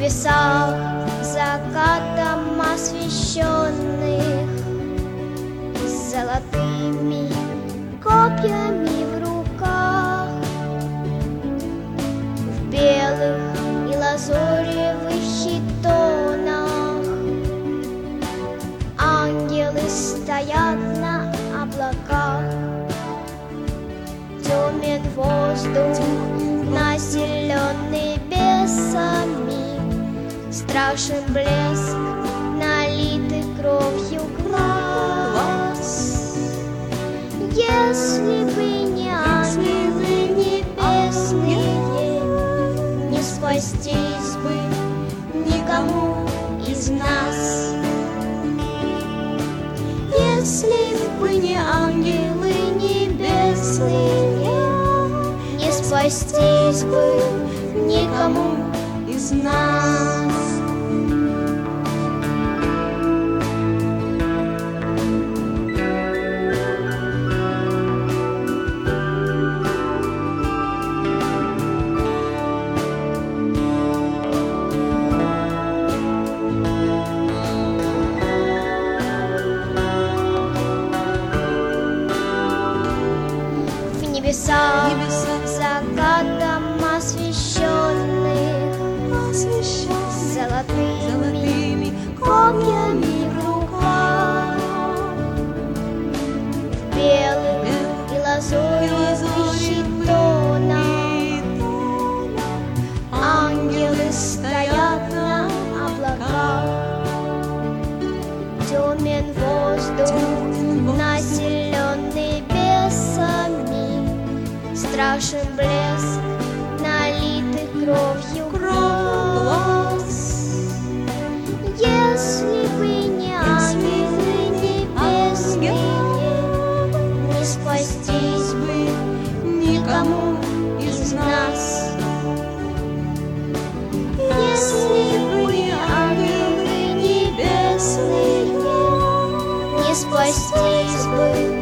небесах закатом освещенных, с золотыми копьями в руках, в белых и лазоревых хитонах ангелы стоят на облаках. Темен воздух, населенный бесами, страшен блеск налитый кровью глаз. Если бы не ангелы небесные, не спастись бы никому из нас. Если бы не ангелы небесные, не спастись бы никому из нас. Небеса закатом освещенных, с золотыми копьями в руках, в белых и лазоревых хитонах ангелы стоят на облаках. Темен воздух, населенный бесами, страшен блеск налитый кровью глаз. Если бы не ангелы небесные, не спастись бы никому из нас. Если бы не ангелы небесные, не спастись бы